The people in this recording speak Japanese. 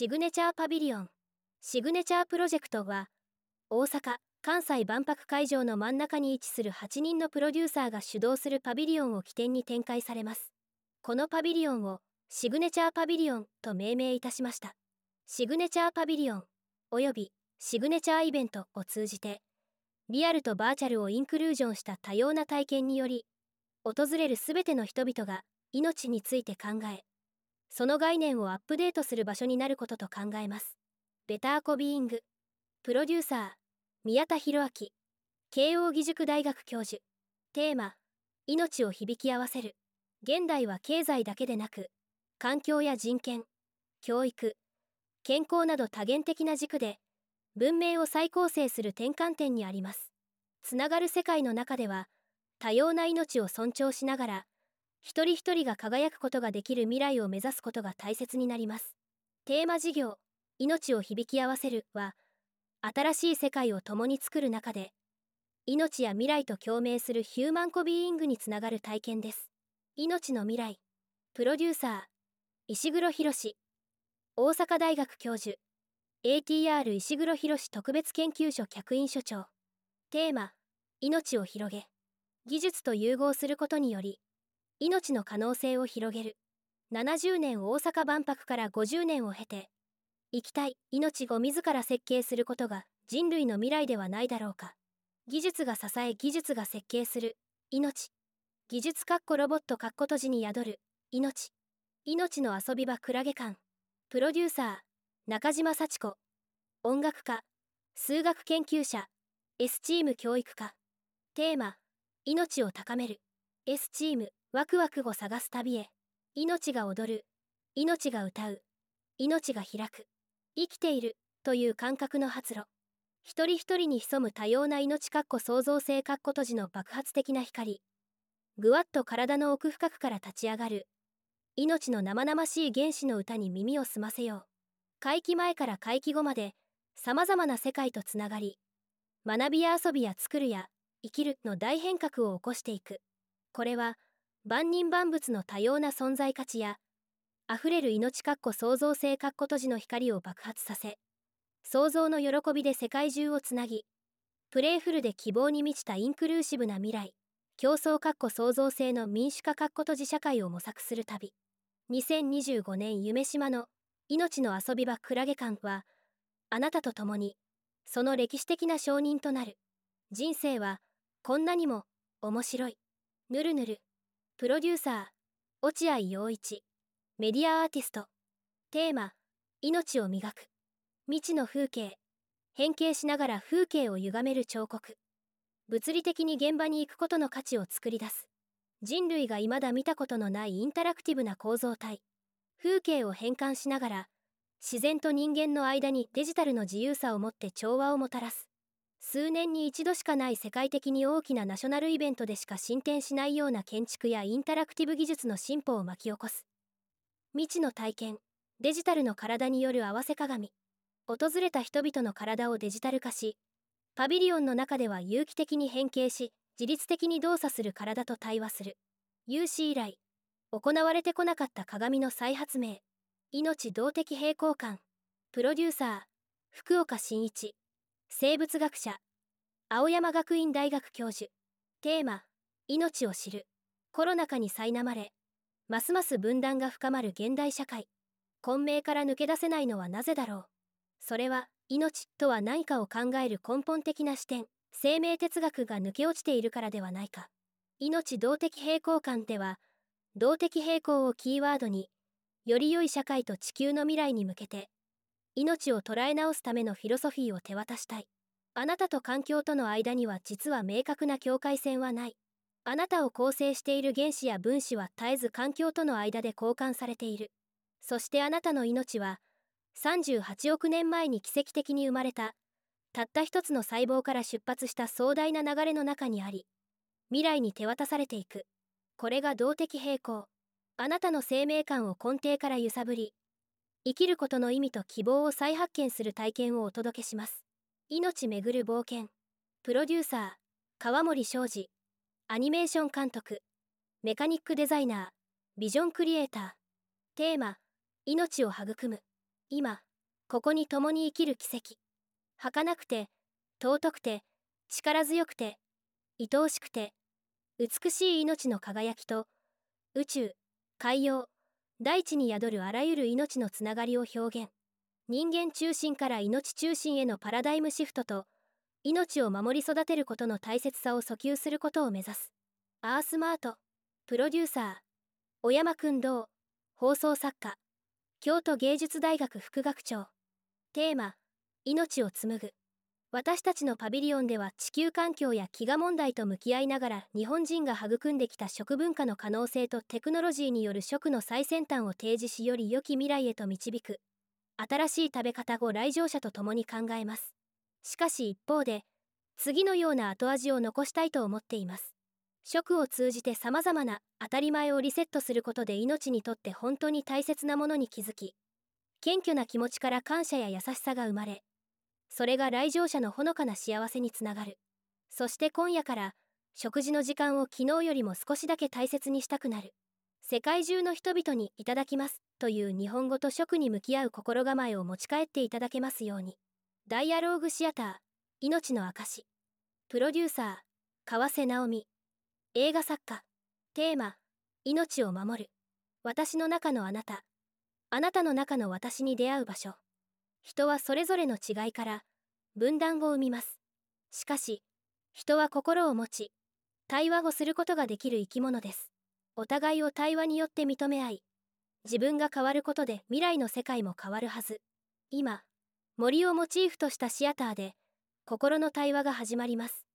シグネチャーパビリオン。シグネチャープロジェクトは、大阪・関西万博会場の真ん中に位置する8人のプロデューサーが主導するパビリオンを起点に展開されます。このパビリオンをシグネチャーパビリオンと命名いたしました。シグネチャーパビリオンおよびシグネチャーイベントを通じて、リアルとバーチャルをインクルージョンした多様な体験により、訪れるすべての人々が命について考え、その概念をアップデートする場所になることと考えます。ベターコビーイング。プロデューサー、宮田博明。慶應義塾大学教授。テーマ、命を響き合わせる。現代は経済だけでなく、環境や人権、教育、健康など多元的な軸で、文明を再構成する転換点にあります。つながる世界の中では、多様な命を尊重しながら、一人一人が輝くことができる未来を目指すことが大切になります。テーマ事業、命を響き合わせるは、新しい世界を共に作る中で、命や未来と共鳴するヒューマンコビーイングにつながる体験です。命の未来。プロデューサー、石黒博。大阪大学教授。ATR 石黒博特別研究所客員所長。テーマ、命を広げ。技術と融合することにより、命の可能性を広げる。70年大阪万博から50年を経て、生きたい命を自ら設計することが人類の未来ではないだろうか。技術が支え技術が設計する命。技術ロボット閉じに宿る命。命の遊び場クラゲ館。プロデューサー、中島幸子。音楽家、数学研究者、S チーム教育家。テーマ、命を高める。S チーム、ワクワクを探す旅へ。命が踊る。命が歌う。命が開く。生きているという感覚の発露。一人一人に潜む多様な命創造性閉じの爆発的な光。ぐわっと体の奥深くから立ち上がる。命の生々しい原始の歌に耳を澄ませよう。会期前から会期後まで、様々な世界とつながり、学びや遊びや作るや生きるの大変革を起こしていく。これは、万人万物の多様な存在価値や、溢れる命創造性閉じの光を爆発させ、創造の喜びで世界中をつなぎ、プレイフルで希望に満ちたインクルーシブな未来、競争創造性の民主化閉じ社会を模索する旅。2025年夢島の命の遊び場クラゲ館は、あなたと共に、その歴史的な証人となる。人生は、こんなにも、面白い。ぬるぬる。プロデューサー、落合陽一。メディアアーティスト。テーマ、命を磨く。未知の風景。変形しながら風景を歪める彫刻。物理的に現場に行くことの価値を作り出す。人類が未だ見たことのないインタラクティブな構造体。風景を変換しながら、自然と人間の間にデジタルの自由さをもって調和をもたらす。数年に一度しかない世界的に大きなナショナルイベントでしか進展しないような建築やインタラクティブ技術の進歩を巻き起こす。未知の体験、デジタルの体による合わせ鏡。訪れた人々の体をデジタル化し、パビリオンの中では有機的に変形し、自律的に動作する体と対話する。有史以来、行われてこなかった鏡の再発明。命動的平衡感。プロデューサー、福岡伸一。生物学者。青山学院大学教授。テーマ、命を知る。コロナ禍に苛まれ、ますます分断が深まる現代社会。混迷から抜け出せないのはなぜだろう。それは、命とは何かを考える根本的な視点、生命哲学が抜け落ちているからではないか。命動的平衡感では、動的平衡をキーワードに、より良い社会と地球の未来に向けて、命を捉え直すためのフィロソフィーを手渡したい。あなたと環境との間には実は明確な境界線はない。あなたを構成している原子や分子は絶えず環境との間で交換されている。そしてあなたの命は、38億年前に奇跡的に生まれた、たった一つの細胞から出発した壮大な流れの中にあり、未来に手渡されていく。これが動的平衡。あなたの生命感を根底から揺さぶり、生きることの意味と希望を再発見する体験をお届けします。命めぐる冒険。プロデューサー、川森昌司。アニメーション監督。メカニックデザイナー。ビジョンクリエイター。テーマ、命を育む。今、 ここに共に生きる奇跡。儚くて、尊くて、力強くて、愛おしくて、美しい命の輝きと、宇宙、海洋、大地に宿るあらゆる命のつながりを表現。人間中心から命中心へのパラダイムシフトと、命を守り育てることの大切さを訴求することを目指す。アースマート、プロデューサー、小山君堂、放送作家、京都芸術大学副学長。テーマ、命を紡ぐ。私たちのパビリオンでは地球環境や飢餓問題と向き合いながら日本人が育んできた食文化の可能性とテクノロジーによる食の最先端を提示しより良き未来へと導く新しい食べ方を来場者と共に考えます。しかし一方で次のような後味を残したいと思っています。食を通じてさまざまな当たり前をリセットすることで命にとって本当に大切なものに気づき、謙虚な気持ちから感謝や優しさが生まれ、それが来場者のほのかな幸せにつながる。そして今夜から食事の時間を昨日よりも少しだけ大切にしたくなる。世界中の人々にいただきますという日本語と食に向き合う心構えを持ち帰っていただけますように。ダイアローグシアター、命の証。プロデューサー、川瀬直美。映画作家。テーマ、命を守る。私の中のあなた。あなたの中の私に出会う場所。人はそれぞれの違いから分断を生みます。しかし、人は心を持ち、対話をすることができる生き物です。お互いを対話によって認め合い、自分が変わることで未来の世界も変わるはず。今、森をモチーフとしたシアターで、心の対話が始まります。